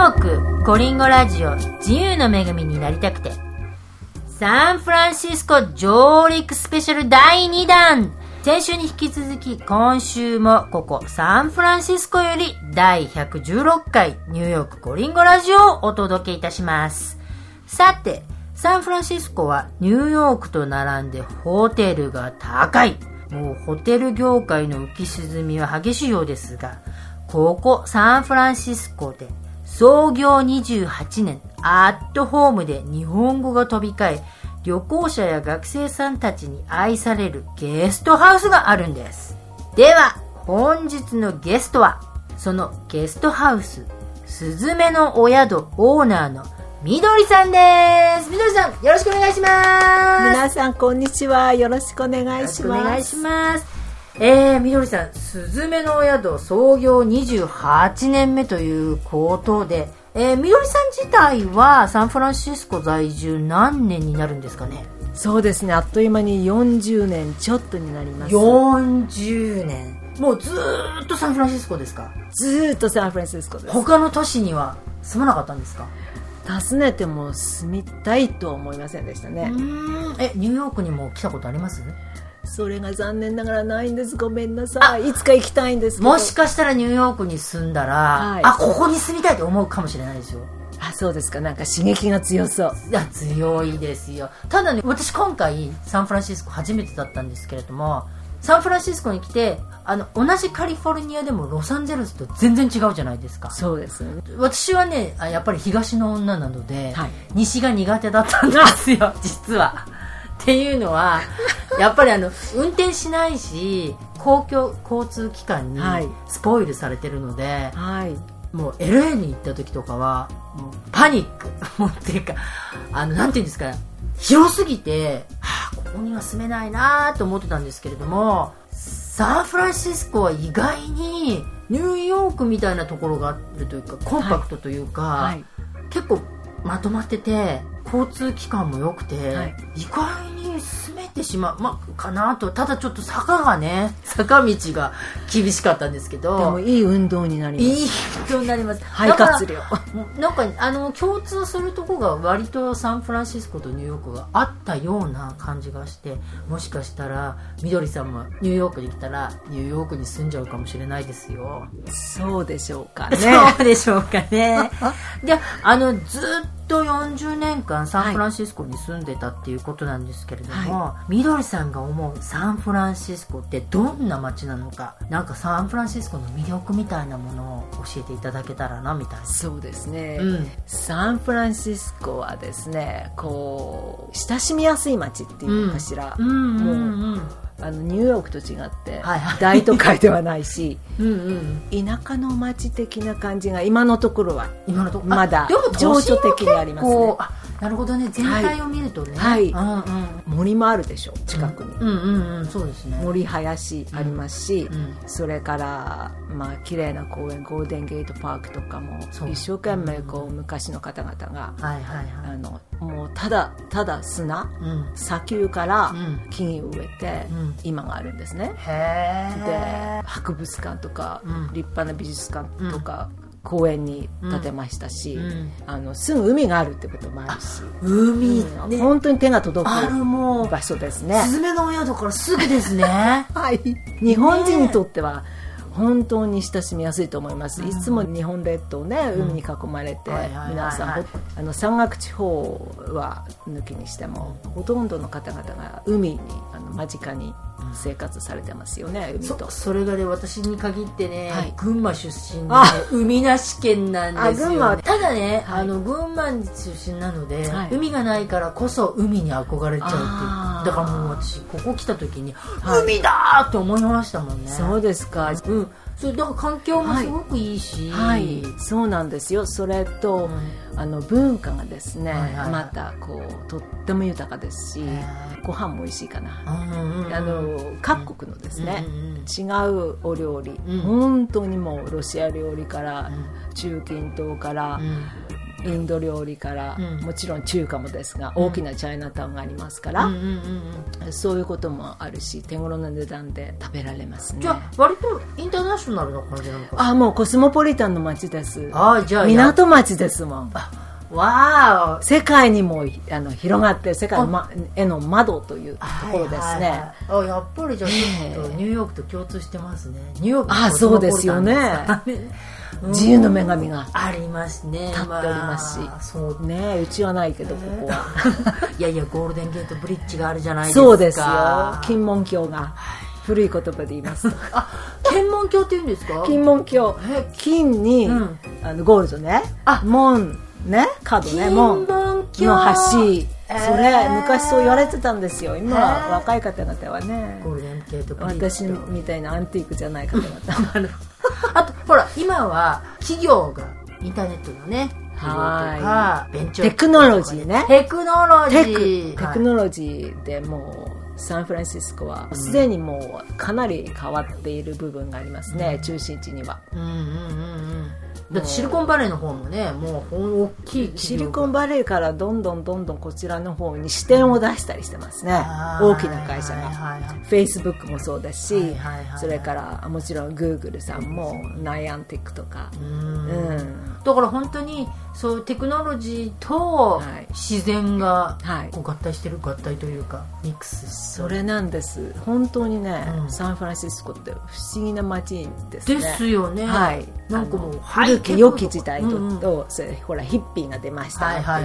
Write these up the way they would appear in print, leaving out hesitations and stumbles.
ークコリンゴラジオ自由の女神になりたくて、サンフランシスコ上陸スペシャル第2弾。先週に引き続き今週もここサンフランシスコより第116回ニューヨークコリンゴラジオをお届けいたします。さて、サンフランシスコはニューヨークと並んでホテルが高い。もうホテル業界の浮き沈みは激しいようですが、ここサンフランシスコで創業28年アットホームで日本語が飛び交い、旅行者や学生さんたちに愛されるゲストハウスがあるんです。では本日のゲストは、そのゲストハウスすずめのお宿オーナーのみどりさんです。みどりさん、よろしくお願いします。 皆さんこんにちは、よろしくお願いします。 お願いします。みどりさん、すずめのお宿創業28年目ということで、みどりさん自体はサンフランシスコ在住何年になるんですかね。 そうですね、あっという間に40年ちょっとになります。 40年、もうずーっとサンフランシスコですか。 ずーっとサンフランシスコです。 他の都市には住まなかったんですか。 訪ねても住みたいとは思いませんでしたね。 ニューヨークにも来たことあります？ それが残念ながらないんです。ごめんなさい。いつか行きたいんですけど。 もしかしたらニューヨークに住んだら、ここに住みたいと思うかもしれないですよ。 そうですか。なんか刺激が強そう。 いや、強いですよ。ただね、私今回サンフランシスコ初めてだったんですけれども、サンフランシスコに来て、同じカリフォルニアでもロサンゼルスと全然違うじゃないですか。 そうですね。 私はね、やっぱり東の女なので、西が苦手だったんですよ実は。っていうのはやっぱり運転しないし、公共交通機関にスポイルされてるので、もう LA に行った時とかはもうパニックもうっていうか、なんていうんですか、広すぎて、ここには住めないなと思ってたんですけれども、サンフランシスコは意外にニューヨークみたいなところがあるというか、コンパクトというか、結構まとまってて、交通機関も良くて、意外に住めてしまう、かなと。ただちょっと坂道が厳しかったんですけど、 でもいい運動になります。 いい運動になります。 肺活量。 なんか共通するところが割とサンフランシスコとニューヨークがあったような感じがして、もしかしたらみどりさんもニューヨークに来たらニューヨークに住んじゃうかもしれないですよ。 そうでしょうかね。 そうでしょうかね。で、ずっと40年間サンフランシスコに住んでたっていうことなんですけれども、みどりさんが思うサンフランシスコってどんな街なのか、なんかサンフランシスコの魅力みたいなものを教えていただけたらなみたいな。 そうですね、サンフランシスコはですね、こう親しみやすい街っていうのかしら、もうニューヨークと違って大都会ではないし田舎の街的な感じが今のところはまだ情緒的にありますね。 なるほどね。全体を見るとね、 森もあるでしょ、近くに。 そうですね。 森林ありますし、それから綺麗な公園、ゴールデンゲートパークとかも一生懸命こう昔の方々がもうただ砂、砂丘から木々を植えて今があるんですね。で、博物館とか立派な美術館とか公園に建てましたし、すぐ海があるってこともあるし、海、本当に手が届く場所ですね。 すずめのお宿からすぐですね。 日本人にとっては本当に親しみやすいと思います。いつも日本列島ね、海に囲まれて、皆さん山岳地方は抜きにしてもほとんどの方々が海に間近に生活されてますよね。海とそれがね、私に限ってね、群馬出身で、海なし県なんですよ、ね。ただね、群馬出身なので、海がないからこそ海に憧れちゃうっていう。だからもう私ここ来た時に、海だーって思いましたもんね。 そうですか。 それだから環境もすごくいいし、 そうなんですよ。それと、文化がですね、またこうとっても豊かですし、ご飯も美味しいかな。各国のですね、違うお料理、本当にもうロシア料理から、中近東から、 インド料理から、もちろん中華もですが、大きなチャイナタウンがありますから、そういうこともあるし、手頃な値段で食べられますね。 じゃあ割とインターナショナルな感じなのか。 もうコスモポリタンの街です。 じゃあ港町ですもん。 わー、 世界にも広がって、世界への窓というところですね。 やっぱりじゃあちょっとニューヨークと共通してますね。ニューヨークのそうですよね。自由の女神がありますね。 立っておりますし、そうね、うちはないけどここは。 いやいや、ゴールデンゲートブリッジがあるじゃないですか。 そうですよ。金門橋が。古い言葉で言いますと。 金門橋って言うんですか？ 金門橋。金にゴールドね。門ね、角ね、門の橋。それ昔そう言われてたんですよ。今は若い方々はね、 ゴールデンゲートブリッジ、 私みたいなアンティークじゃない方々。 あとほら、今は企業がインターネットのね、 テクノロジーね。 テクノロジーでもうサンフランシスコはすでにもうかなり変わっている部分がありますね、中心地には。 だってシリコンバレーの方もね、もう大きいシリコンバレーからどんどんこちらの方に視点を出したりしてますね、大きな会社が。フェイスブックもそうだし、それからもちろんグーグルさんもナイアンティックとか。 だから本当にそういうテクノロジーと自然がこう合体してる、合体というかミックス。 それなんです。本当にね、サンフランシスコって不思議な街ですね。 ですよね。 なんかもう古き良き時代と、ほらヒッピーが出ましたっていう、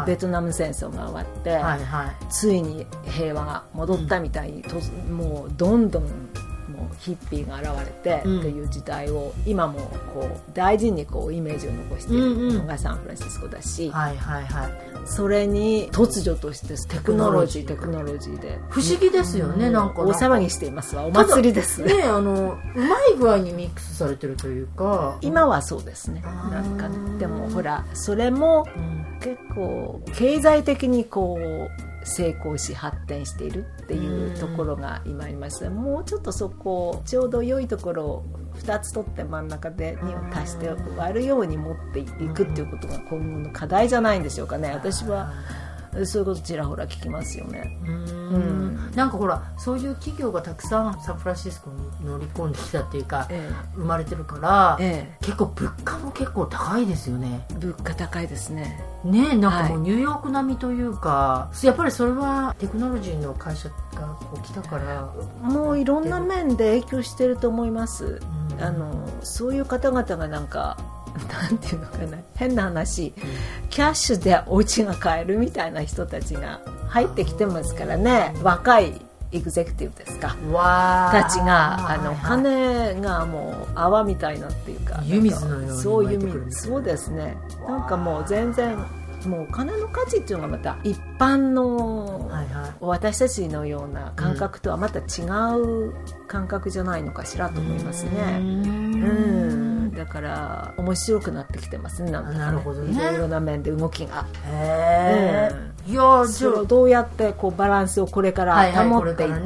ベトナム戦争が終わって、ついに平和が戻ったみたいに、もうどんどんもうヒッピーが現れてっていう時代を今もこう大事にこうイメージを残しているのがサンフランシスコだし、それに突如としてテクノロジーで不思議ですよね。なんか大騒ぎしていますわ。お祭りですね。 うまい具合にミックスされてるというか、 今はそうですね。なんかでもほら、それも結構経済的にこう成功し発展しているっていうところが今あります。もうちょっとそこちょうど良いところを2つ取って真ん中で2を足して割るように持っていくっていうことが今後の課題じゃないんでしょうかね。私はそういうことちらほら聞きますよね。 なんかほら、そういう企業がたくさんサンフランシスコに乗り込んできたっていうか、生まれてるから、結構物価も結構高いですよね。 物価高いですね。 なんかもうニューヨーク並みというか、やっぱりそれはテクノロジーの会社がこう来たから、 もういろんな面で影響してると思います。そういう方々がなんかなんていうのかな、変な話、キャッシュでお家が買えるみたいな人たちが入ってきてますからね。若いエグゼクティブですか、たちが金がもう泡みたいなっていうか、 湯水のようにそういうそうですね。なんかもう全然もうお金の価値っていうのがまた一般の私たちのような感覚とはまた違う感覚じゃないのかしらと思いますね。だから面白くなってきてますね。なんかね、 なるほどね。 いろいろな面で動きが。 いや、 それをどうやってこうバランスをこれから保っていって、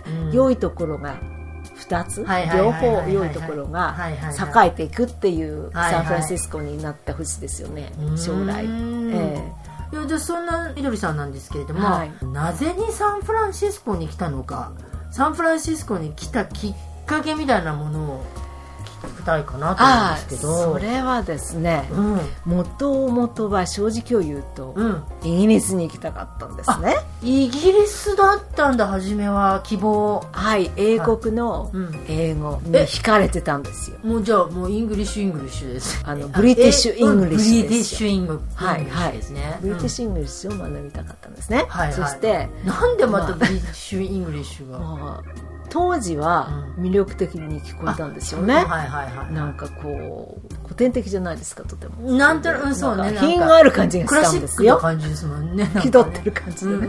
良いところが2つ、両方良いところが栄えていくっていうサンフランシスコになってほしいですよね、将来。 いや、じゃあそんなみどりさんなんですけれども、なぜにサンフランシスコに来たのか、サンフランシスコに来たきっかけみたいなものを聞きたいかなと思うんですけど。 それはですね、もともとは正直を言うと、イギリスに行きたかったんですね。 イギリスだったんだ、初めは希望。 英国の英語に惹かれてたんですよ。 もうじゃあもうイングリッシュです。 ブリティッシュイングリッシュです。 ブリティッシュイングリッシュですね。 ブリティッシュイングリッシュを学びたかったんですね。そしてなんでまたブリティッシュイングリッシュが当時は魅力的に聞こえたんですよね。なんかこう古典的じゃないですか、とても。 なんとなくそうね。 品がある感じがしたんですよ。 クラシックな感じですもんね。 気取ってる感じでね。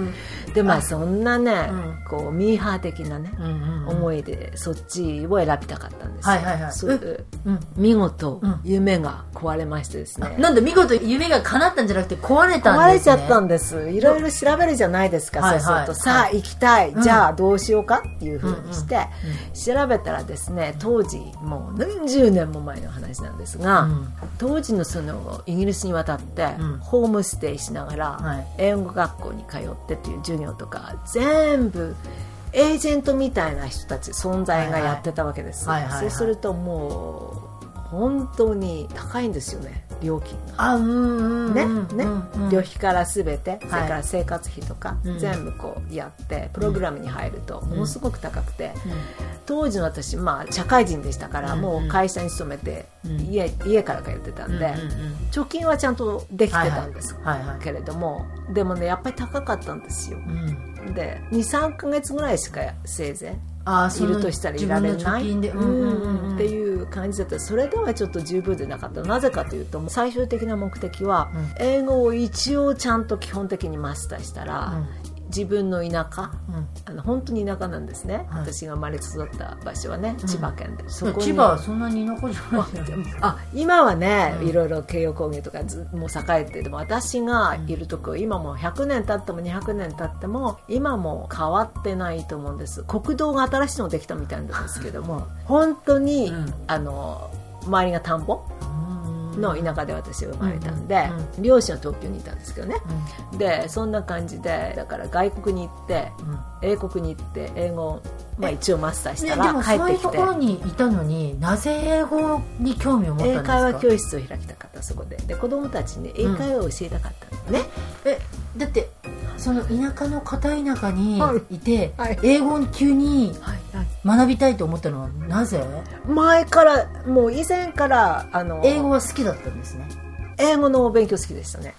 でそんなね、こうミーハー的なね、思いでそっちを選びたかったんですよ。見事、夢が壊れましてですね。 なんで見事夢が叶ったんじゃなくて壊れたんですね。 壊れちゃったんです。いろいろ調べるじゃないですか。そうするとさあ行きたい、じゃあどうしようかっていう風にして調べたらですね、当時もう何十年も前の話なんですが、当時のそのイギリスに渡ってホームステイしながら英語学校に通ってっていう授業とか全部エージェントみたいな人たち存在がやってたわけです。そうするともう本当に高いんですよね、料金が。旅費から全て、それから生活費とか、全部こうやってプログラムに入るとものすごく高くて、当時の私、社会人でしたから、もう会社に勤めて、家から通ってたんで、貯金はちゃんとできてたんですけれども、でもねやっぱり高かったんですよ。で 2,3 ヶ月ぐらいしかせいぜいいるとしたらいられないっていう感じだった。それではちょっと十分でなかった。なぜかというと最終的な目的は、英語を一応ちゃんと基本的にマスターしたら、自分の田舎、本当に田舎なんですね、私が生まれ育った場所はね、千葉県で。 そこに千葉はそんなに田舎じゃないじゃん。 今はね、いろいろ京葉工業とかもう栄えて、でも私がいるとこ、今も100年経っても200年経っても今も変わってないと思うんです。国道が新しいのできたみたいなんですけども本当に、周りが田んぼの田舎で私は生まれたんで、両親は東京にいたんですけどね、でそんな感じで、だから外国に行って、英国に行って英語を、一応マスターしたら帰ってきて、 でもそういうところにいたのになぜ英語に興味を持ったんですか？ 英会話教室を開きたかった。そこで子供たちに英会話を教えたかったのね、 だってその田舎の片田舎にいて、英語を急に学びたいと思ったのはなぜ？ 前からもう以前から英語は好きだったんですね。 英語の勉強好きでしたね。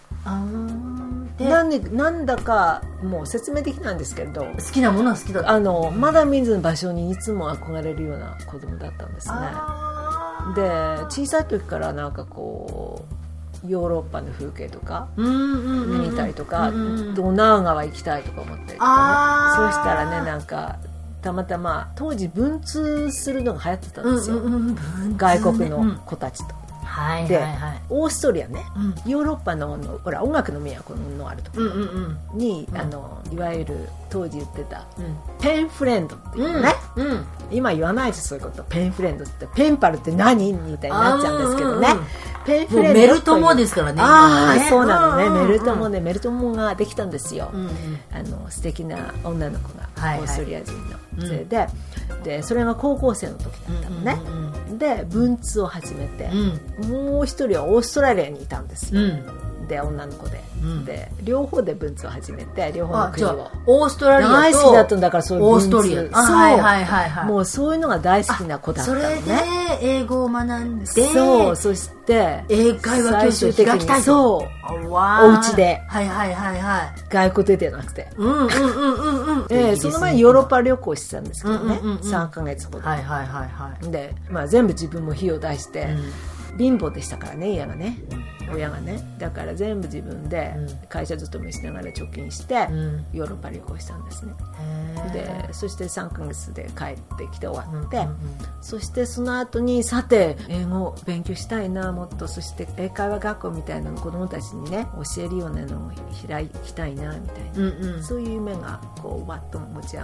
なんだかもう説明できないんですけど、 好きなものは好きだった。 まだ見ずの場所にいつも憧れるような子供だったんですね。で小さい時からなんかこうヨーロッパの風景とか見にたりとか、ドナウ川行きたいとか思ったりとかね。そうしたらね、なんかたまたま当時文通するのが流行ってたんですよ、外国の子たちと。でオーストリアね、ヨーロッパのほら音楽の都のあるところに、いわゆる当時言ってた、ペンフレンドっていうね、今言わないですそういうこと。ペンフレンドってペンパルって何みたいになっちゃうんですけどね、ペンフレンドメルトモですからね。 そうなのね、メルトモでメルトモができたんですよ、素敵な女の子が、オーストリア人の。それでそれが高校生の時だったのね、で文通を始めて、もう一人はオーストラリアにいたんですよ、で女の子で、で両方で文通を始めて、両方の国をオーストラリアと大好きだったんだから、そういう文通、 オーストリア、 もうそういうのが大好きな子だったのね。 それで英語を学んで、 そして英会話教室を開きたいと。 お家で、外国ではなくて、その前にヨーロッパ旅行してたんですけどね、3ヶ月ほどで、全部自分も費用出して、貧乏でしたからね、家がね、親がね。だから全部自分で会社勤めしながら貯金して、ヨーロッパ旅行したんですね。でそして3ヶ月で帰ってきて終わって、そしてその後にさて英語を勉強したいな、もっと。そして英会話学校みたいなの子供たちにね教えるようなのを開きたいなみたいな、そういう夢がこうわっと持ち上がって、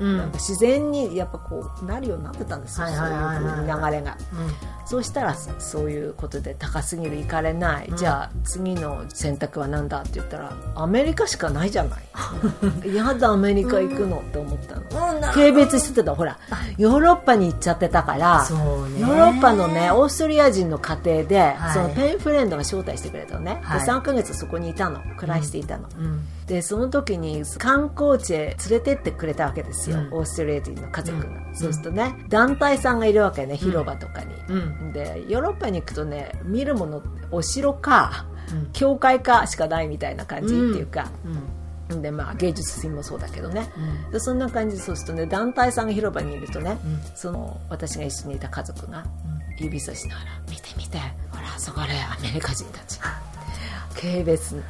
なんか自然にやっぱこうなるようになってたんですよ、そういう流れが。そうしたらそういうことで高すぎる、行かれない、じゃあ次の選択は何だって言ったらアメリカしかないじゃないやだアメリカ行くのって思ったの。軽蔑してた。ほらヨーロッパに行っちゃってたから、ヨーロッパのねオーストリア人の家庭で、そのペンフレンドが招待してくれたのね、で3ヶ月そこにいたの、暮らしていたの、でその時に観光地へ連れてってくれたわけですよ、オーストリア人の家族が。そうするとね団体さんがいるわけね、広場とかに、でヨーロッパに行くとね見るものお城か、教会かしかないみたいな感じっていうか、で芸術品もそうだけどね、でそんな感じで、そうするとね団体さんが広場にいるとね、その私が一緒にいた家族が指さしながら見て見て、ほらそこでアメリカ人たち軽蔑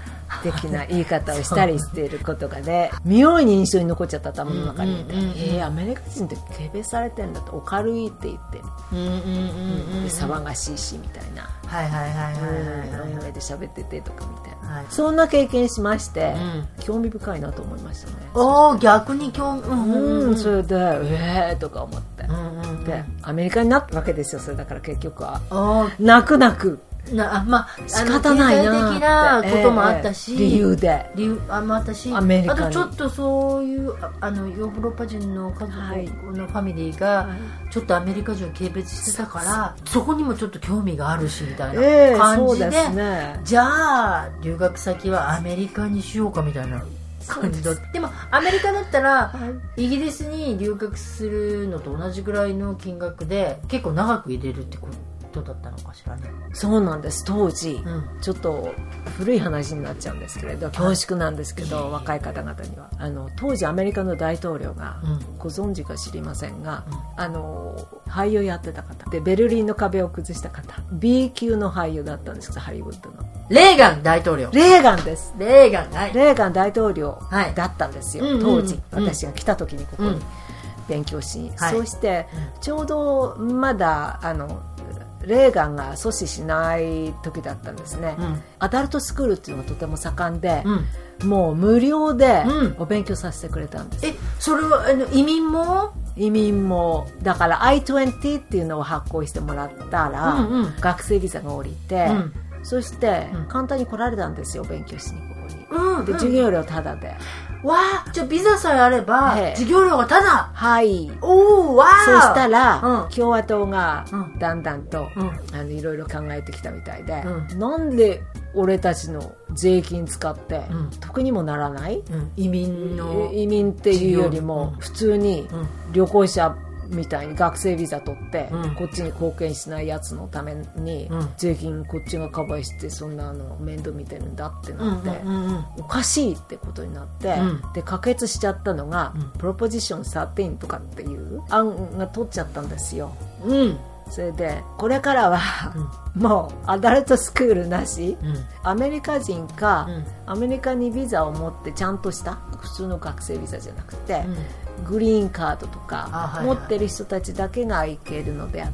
的な言い方をしたりしていることがね妙に印象に残っちゃった頭の中に、アメリカ人って軽蔑されてんだと、明るいって言って騒がしいしみたいな、上で喋っててとかみたいな、そんな経験しまして、興味深いなと思いましたね。 逆に興味、 それでとか思って、でアメリカになったわけですよ。それだから結局は泣く泣く仕方ないな経済的なこともあったし、 理由もあったし、 アメリカにあとちょっとそういうヨーロッパ人の家族のファミリーがちょっとアメリカ人を軽蔑してたから、そこにもちょっと興味があるしみたいな感じで、じゃあ留学先はアメリカにしようかみたいな感じだ。でもアメリカだったら、イギリスに留学するのと同じぐらいの金額で結構長く入れるってことだったのかしらね。 そうなんです。当時、ちょっと古い話になっちゃうんですけれど、恐縮なんですけど、若い方々には当時アメリカの大統領が、ご存知か知りませんが、俳優やってた方で、ベルリンの壁を崩した方、 B 級の俳優だったんですけど、ハリウッドのレーガン大統領。 レーガンです。 レーガン大統領だったんですよ、当時、私が来た時にここに勉強し、そうしてちょうどまだレーガンが阻止しない時だったんですね、アダルトスクールっていうのがとても盛んで、もう無料でお勉強させてくれたんです。 それは移民もだから I-20 っていうのを発行してもらったら、学生ビザが下りて、そして簡単に来られたんですよ、勉強しにここに、で授業料タダで。 じゃあビザさえあれば授業料がタダ。 はい。 そうしたら、共和党がだんだんと、いろいろ考えてきたみたいで、なんで俺たちの税金使って、得にもならない、移民っていうよりも、普通に旅行者みたいに学生ビザ取って、こっちに貢献しないやつのために、税金こっちがカバーしてそんな面倒見てるんだってなって、おかしいってことになって、で可決しちゃったのが、プロポジション13とかっていう案が取っちゃったんですよ。それでこれからは、もうアダルトスクールなし、アメリカ人か、アメリカにビザを持ってちゃんとした普通の学生ビザじゃなくて、グリーンカードとか持ってる人たちだけが行けるのであって、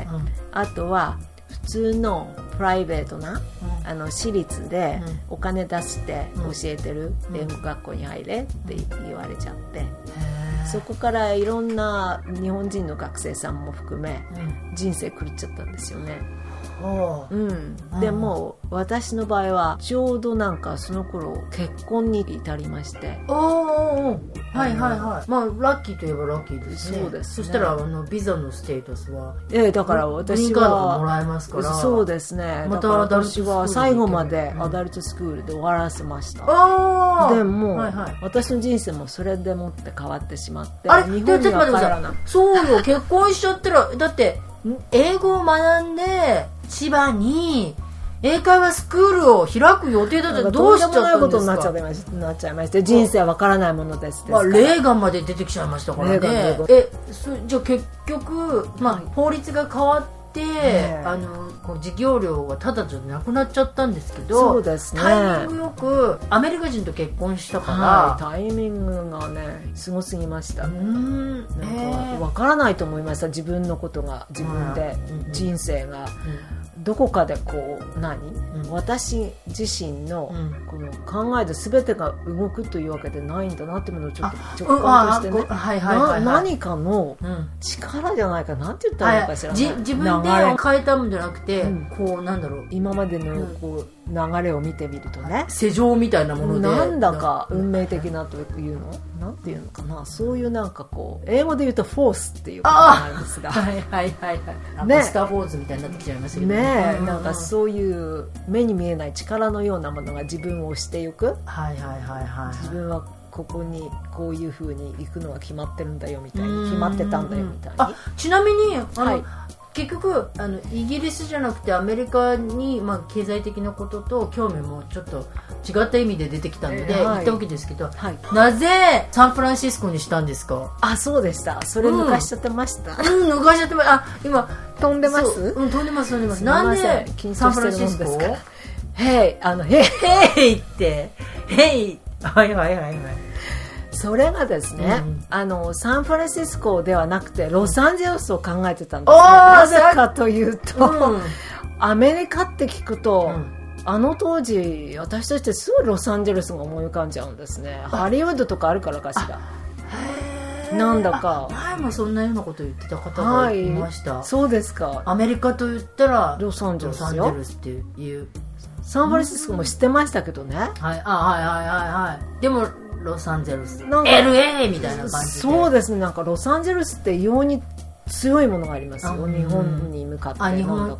あとは普通のプライベートな、私立でお金出して教えてる英語学校に入れって言われちゃって、そこからいろんな日本人の学生さんも含め、人生狂っちゃったんですよね。でも私の場合はちょうどなんかその頃結婚に至りまして、 ラッキーといえばラッキーですね。 そうですね。 そしたらビザのステータスはだから私はグリーンカードがもらえますから。 そうですね。また私は最後までアダルトスクールで終わらせました。でも、私の人生もそれでもって変わってしまって、日本には帰らない。 そうよ、結婚しちゃったら、だって英語を学んで千葉に英会話スクールを開く予定だったらどうしちゃったんですか。とんでもないことになっちゃいまして、人生はわからないものですから、 レーガンまで出てきちゃいましたからね。じゃあ結局、法律が変わって、こう授業料がただじゃなくなっちゃったんですけど、 そうですね、 タイミングよくアメリカ人と結婚したから、 タイミングがねすごすぎました。なんかわからないと思いました。自分のことが自分で、人生がどこかでこう私自身のこの考えで全てが動くというわけでないんだなっていうのをちょっと直感としてね、何かの力じゃないか、なんて言ったらいいのかしらね。 自分で変えたんじゃなくて、こうなんだろう、 今までのこう流れを見てみるとね、 世情みたいなものでなんだか運命的なというのなんていうのかな、そういうなんかこう英語で言うとフォースっていうことがあるんですが、 スター・フォーズみたいになってきちゃいましたけどね。 なんかそういう目に見えない力のようなものが自分を押していく。自分はここにこういう風に行くのが決まってるんだよみたいに、決まってたんだよみたいに。 ちなみに結局イギリスじゃなくてアメリカに、経済的なことと興味もちょっと違った意味で出てきたので、行ったわけですけど、なぜサンフランシスコにしたんですか。 そうでした。それ抜かしちゃってました。 抜かしちゃって今飛んでます。 飛んでます。なんでサンフランシスコヘイって、ヘイ、はいはいはいはい。それがですね、サンフランシスコではなくてロサンゼルスを考えてたんですね。なぜかというと、アメリカって聞くと、あの当時私としてすぐロサンゼルスが思い浮かんじゃうんですね。ハリウッドとかあるからかしら。なんだか前もそんなようなこと言ってた方がいました。 そうですか。 アメリカと言ったらロサンゼルスっていう。 サンフランシスコも知ってましたけどね。 はい、はいはいはい。でもロサンゼルス、LA みたいな感じで。 そうですね。なんかロサンゼルスって異様に強いものがありますよ。日本に向かって。 日本。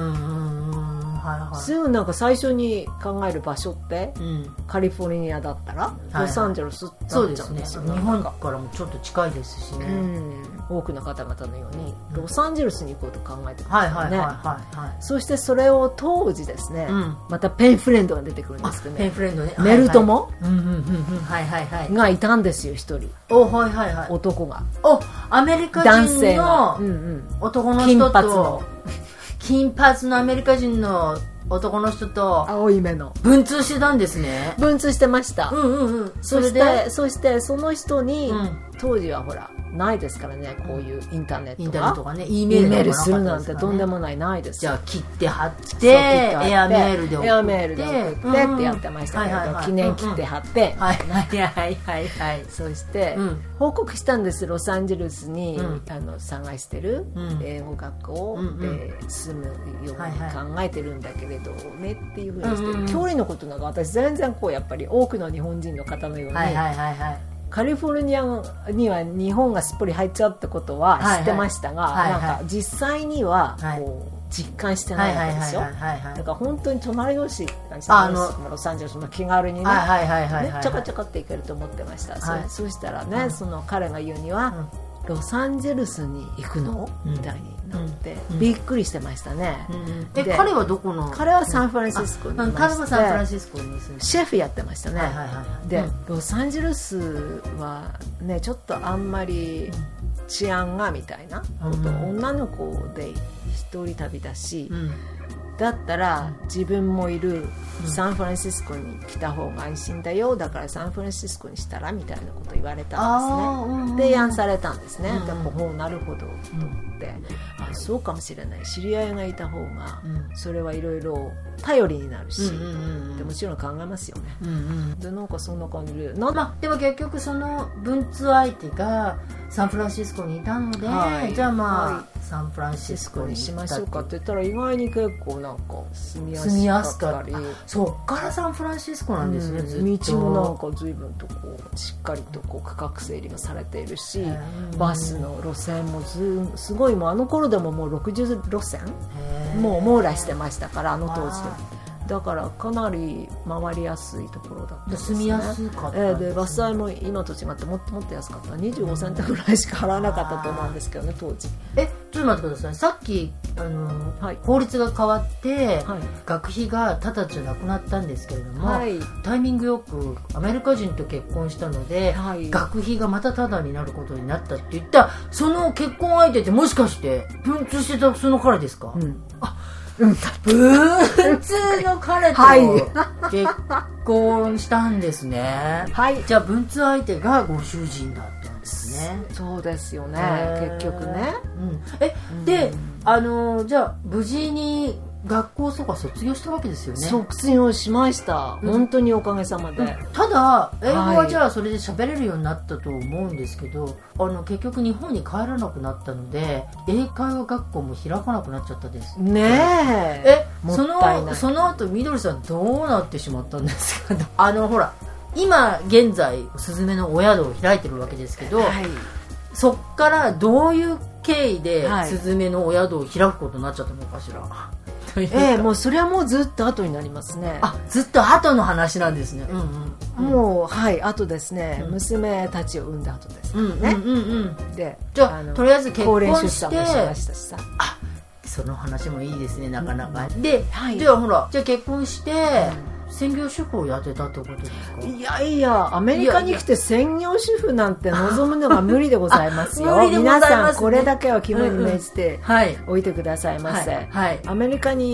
すぐなんか最初に考える場所って、カリフォルニアだったらロサンゼルスってなっちゃうんですよ。 そうですね。日本からもちょっと近いですしね。 多くの方々のようにロサンゼルスに行こうと考えてましたね。そしてそれを当時ですね、またペンフレンドが出てくるんですけどね。 ペンフレンドね。 メルトモがいたんですよ、一人。男が。 アメリカ人の男の人と金髪のアメリカ人の男の人と青い目の文通してたんですね。 文通してました。そしてその人に、当時はほらないですからね、こういうインターネットとかね、 E メールするなんてとんでもないです。 じゃあ切って貼ってエアメールで送ってってやってましたけど、記念切って貼ってそして報告したんです。ロサンゼルスに探してる英語学校で住むように考えてるんだけれどねっていうふうにして、距離のことなんか私全然こうやっぱり多くの日本人の方のようにカリフォルニアには日本がすっぽり入っちゃうってことは知ってましたが、なんか実際にはこう実感してないわけですよ。だから本当に隣同士ロサンゼルスの気軽にねちょこちょこって行けると思ってました。そうしたらね、その彼が言うにはロサンゼルスに行くのみたいになってびっくりしてましたね。 彼はどこの？ 彼はサンフランシスコにいまして、 彼はサンフランシスコに住んでシェフやってましたね。でロサンゼルスはねちょっとあんまり治安がみたいなこと、女の子で一人旅だし、だったら自分もいるサンフランシスコに来た方が安心だよ、だからサンフランシスコにしたらみたいなこと言われたんですね。提案されたんですね。でもなるほどと思って、そうかもしれない、知り合いがいた方がそれはいろいろ頼りになるし、でもちろん考えますよね。でなんかそんな感じででも結局その文通相手がサンフランシスコにいたので、じゃあサンフランシスコにしましょうかって言ったら意外に結構なんか住みやすかったり、 そっからサンフランシスコなんですね。 道もなんか随分とこうしっかりとこう区画整理がされているし、バスの路線もすごい、もうあの頃でももう60路線もう網羅してましたから、あの当時でも。だからかなり回りやすいところだったんですね。 住みやすかったですね。 でバス代も今と違ってもっと安かった。25セントぐらいしか払わなかったと思うんですけどね、当時。 ちょっと待ってください。さっき法律が変わって、学費がタダじゃなくなったんですけれども、タイミングよくアメリカ人と結婚したので、学費がまたタダになることになったって言った、その結婚相手ってもしかして文通してたその彼ですか？文通の彼と結婚したんですね。じゃあ文通相手がご主人だったんですね。 そうですよね、結局ね。 でじゃあ無事に学校とか卒業したわけですよね。 卒業しました、本当におかげさまで。 ただ英語はじゃあそれで喋れるようになったと思うんですけど、結局日本に帰らなくなったので英会話学校も開かなくなっちゃったですね。 その後みどりさんどうなってしまったんですか？ほら今現在スズメのお宿を開いてるわけですけど、そっからどういう経緯でスズメのお宿を開くことになっちゃったのかしら？ もうそれはもうずっと後になりますね。 ずっと後の話なんですね。 もう後ですね、娘たちを産んだ後ですね。でじゃあとりあえず結婚して高齢出産もしましたしさ。 その話もいいですね、なかなか。でじゃあ結婚して専業主婦をやってたってことですか？ いやアメリカに来て専業主婦なんて望むのが無理でございますよ。皆さんこれだけは肝に銘じておいてくださいませ。アメリカに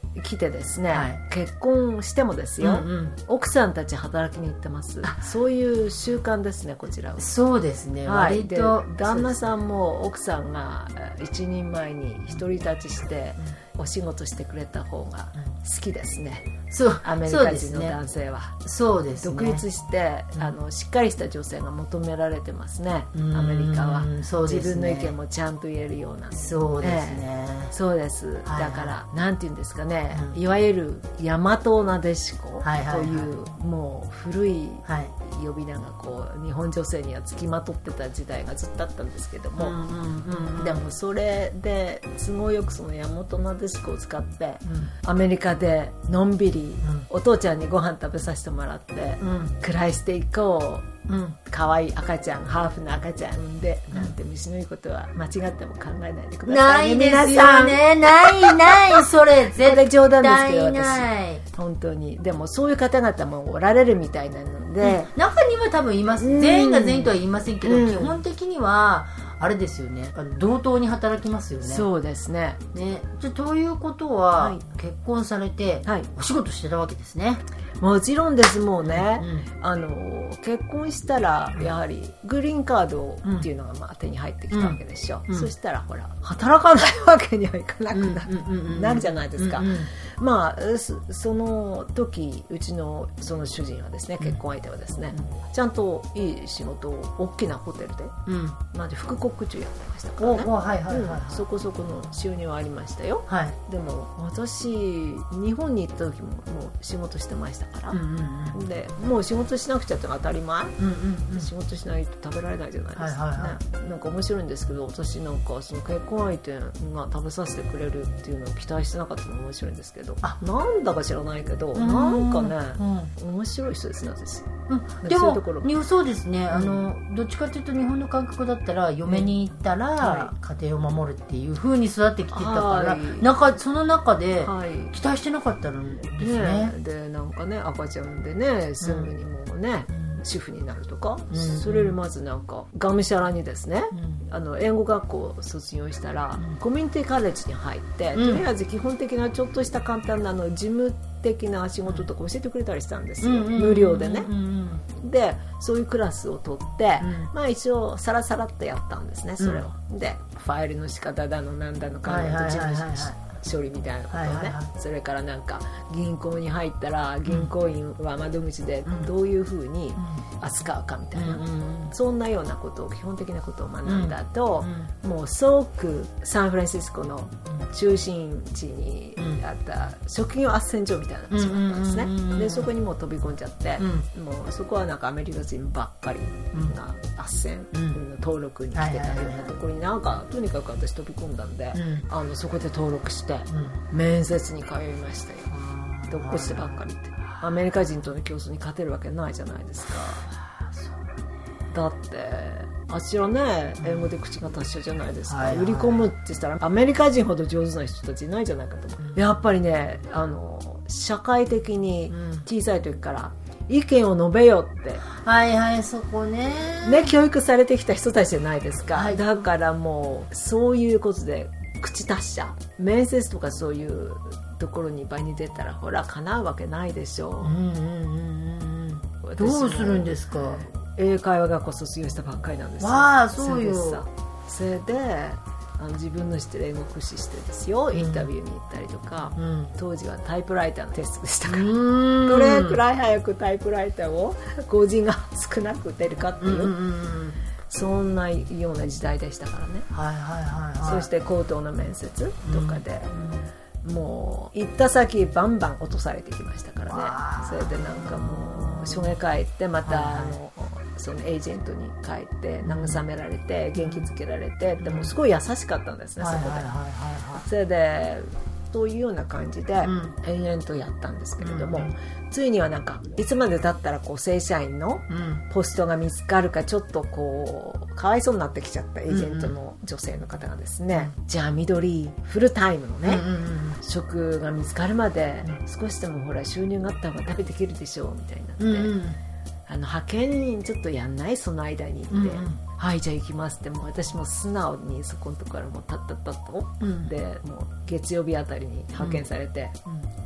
来てですね、結婚してもですよ、奥さんたち働きに行ってます。そういう習慣ですね、こちらは。 そうですね、割と旦那さんも奥さんが一人前に独り立ちしてお仕事してくれた方が好きですね。アメリカ人の男性はそうですね、 独立して、しっかりした女性が求められてますね、アメリカは。自分の意見もちゃんと言えるような。 そうですね、 そうです。だからなんていうんですかね、いわゆる大和なでしこというもう古い呼び名がこう日本女性にはつきまとってた時代がずっとあったんですけども、でもそれで都合よくその大和なでしこを使って、アメリカでのんびり、お父ちゃんにご飯食べさせてもらって、暮らしていこう、可愛い赤ちゃん、ハーフの赤ちゃん産んで、なんて虫のいいことは間違っても考えないでくださいね、皆さん。ないですよね、ないそれ絶対ない。これ冗談ですけど、私本当に。でもそういう方々もおられるみたいなので、 中には多分います。全員が全員とは言いませんけど、基本的にはあれですよね、同等に働きますよね。 そうですね。 じゃということは、結婚されて、お仕事してたわけですね。 もちろんです。もうね、結婚したらやはりグリーンカードっていうのが手に入ってきたわけでしょ、そしたらほら働かないわけにはいかなくなるじゃないですか。まあその時うちのその主人はですね、結婚相手はですね、ちゃんといい仕事を大きなホテルで、まず副国中やってましたからね、そこそこの収入はありましたよ、でも私日本に行った時ももう仕事してましたから、でもう仕事しなくちゃって当たり前、仕事しないと食べられないじゃないですかね。なんか面白いんですけど、私なんかその結婚相手が食べさせてくれるっていうのを期待してなかったのが面白いんですけど、なんだか知らないけど、なんかね、面白い人ですね、私。 でもそうですね、どっちかというと日本の感覚だったら嫁に行ったら家庭を守るっていう風に育ってきてたから、なんかその中で期待してなかったんですね。 でなんかね、赤ちゃんでね、すぐにもうね、主婦になるとか、それよりまずなんかがむしゃらにですね、英語学校を卒業したら、コミュニティカレッジに入って、とりあえず基本的なちょっとした簡単な事務的な仕事とか教えてくれたりしたんですよ、無料でね。でそういうクラスを取って、まあ一応サラサラっとやったんですね、それを。でファイルの仕方だのなんだのかんだの事務処理みたいなことをね、それからなんか銀行に入ったら銀行員は窓口でどういうふうに扱うかみたいな、そんなようなことを、基本的なことを学んだ後、もう即サンフランシスコの中心地にあった職業斡旋所みたいな場所があったんですね。でそこにもう飛び込んじゃって、もうそこはなんかアメリカ人ばっかりが斡旋登録に来てたようなところに、なんかとにかく私飛び込んだんで、そこで登録して面接に通いましたよ。どっこしてばっかりって、アメリカ人との競争に勝てるわけないじゃないですか。だってあちらね、英語で口が達者じゃないですか、売り込むって言ったらアメリカ人ほど上手な人たちいないじゃないかと思う。やっぱりね、社会的に小さい時から意見を述べよってそこね教育されてきた人たちじゃないですか、だからもうそういうことで口達者、面接とかそういうところに場に出たらほら叶うわけないでしょう。 どうするんですか。 英会話学校卒業したばっかりなんですよ。 そうよ。 それで自分の知ってる英語を駆使してですよ、インタビューに行ったりとか、当時はタイプライターのテストでしたから、どれくらい早くタイプライターを語字が少なく出るかっていう、そんなような時代でしたからね。そして口頭の面接とかで、もう行った先バンバン落とされてきましたからね。それでなんかもう署へ帰ってまたそのエージェントに帰って慰められて元気づけられて、でもすごい優しかったんですね、そこで。それでそういうような感じで延々とやったんですけれども、ついにはなんかいつまで経ったらこう正社員のポストが見つかるかちょっとこうかわいそうになってきちゃったエージェントの女性の方がですね、じゃあ緑フルタイムのね、職が見つかるまで少しでもほら収入があった方が食べていけるでしょうみたいになって、派遣ちょっとやんないその間にって、はいじゃあ行きますって、もう私も素直にそこのところからもうたったと、でもう月曜日あたりに派遣されて、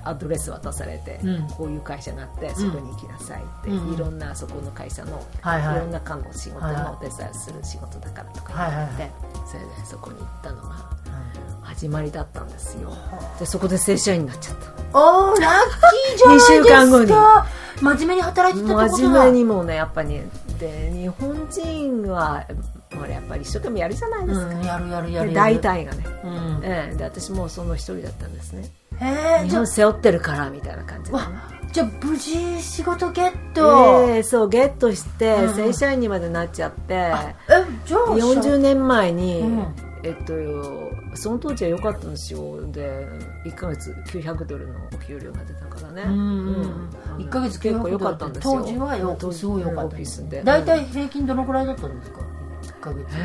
アドレス渡されて、こういう会社があってそこに行きなさいって、いろんなそこの会社の、いろんな看護仕事のお手伝いする仕事だからとか言って、それでそこに行ったのが始まりだったんですよ。でそこで正社員になっちゃった。 おー、ラッキーじゃないですか。2週間後に真面目に働いてたってことだ。 真面目にもね、やっぱりで日本人はやっぱり一生懸命やるじゃないですか、やる大体がね、で私もその一人だったんですね。日本背負ってるからみたいな感じで、ね、 じゃあ無事仕事ゲット、 そうゲットして正社員にまでなっちゃって、 じゃあ 40年前に、その当時は良かったんですよ。で1ヶ月$900のお給料が出たからね、 1ヶ月結構良かったんですよ。 当時はすごい良かったですね。だいたい平均どのくらいだったんですか1ヶ月。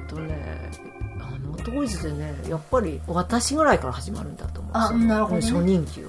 当時でね、やっぱり私ぐらいから始まるんだと思うんですよ。 なるほど、ね、 初任給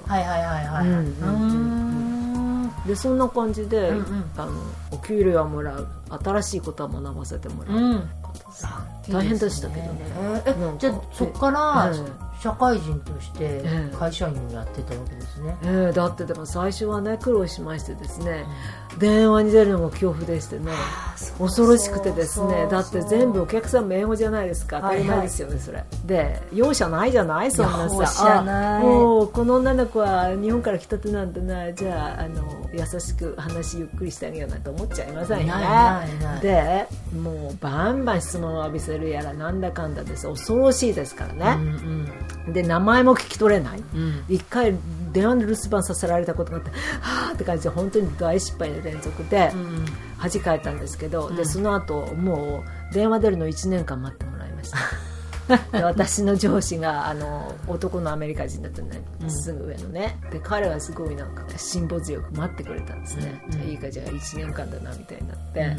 は。でそんな感じで、お給料はもらう、新しいことは学ばせてもらう、大変でしたけどね。 じゃあそこから社会人として会社員をやってたわけですね。 だってでも最初はね苦労しましてですね、電話に出るのも恐怖でしてね、恐ろしくてですね、だって全部お客さんも英語じゃないですか。当たり前ですよね、それで容赦ないじゃない、そんなさ。もうこの女の子は日本から来たてなんてな、じゃあ優しく話ゆっくりしてあげようなんて思っちゃいませんよね。でもうバンバン質問を浴びせるやらなんだかんだです。恐ろしいですからね、で名前も聞き取れない、一回電話で留守番させられたことがあって、はぁって感じで本当に大失敗の連続で恥かいたんですけど、でその後もう電話出るの1年間待ってもらいました。で私の上司が男のアメリカ人だったね、すぐ上のね。で彼はすごいなんか辛抱強く待ってくれたんですね。じゃあいいか、じゃあ1年間だなみたいになって、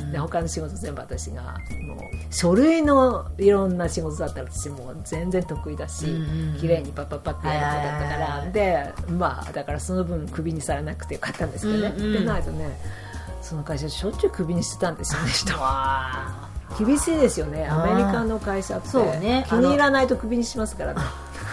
で他の仕事全部私がもう書類のいろんな仕事だったら私もう全然得意だし、綺麗にパッパッパッってやる子だったから、でだからその分クビにされなくてよかったんですけどね。でないとね、その会社しょっちゅうクビにしてたんですよね、人は。厳しいですよね、アメリカの会社って。そうね、気に入らないとクビにしますからね。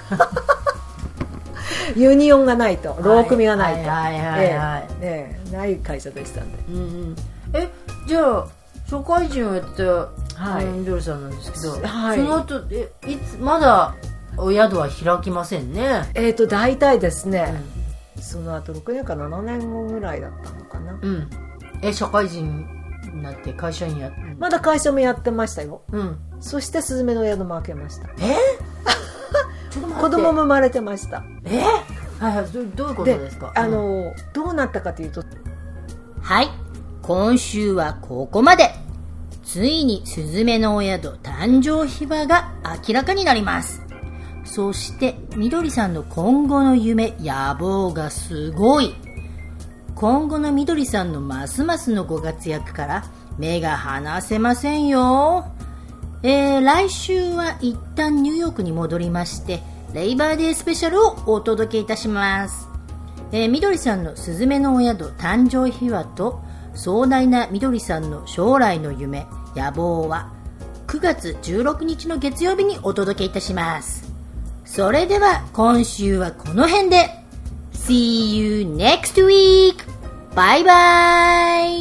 ユニオンがないと、労組がないと、ない会社でしたんで。 じゃあ社会人をやったみどりさんなんですけど、その後いつまだお宿は開きませんね。 大体ですね、その後6年か7年後ぐらいだったのかな。 社会人になって会社員やって、 まだ会社もやってましたよ。そしてスズメの宿も開けました。 ちょっと待って、 子供も生まれてました。 どういうことですか？ どうなったかというと、 はい、今週はここまで。ついにスズメのお宿誕生秘話が明らかになります。そしてみどりさんの今後の夢、野望がすごい。今後のみどりさんのますますのご活躍から目が離せませんよ。来週は一旦ニューヨークに戻りまして、レイバーデースペシャルをお届けいたします。みどりさんのすずめのお宿誕生秘話と壮大なみどりさんの将来の夢、野望は9月16日の月曜日にお届けいたします。それでは今週はこの辺で。See you next week! バイバイ!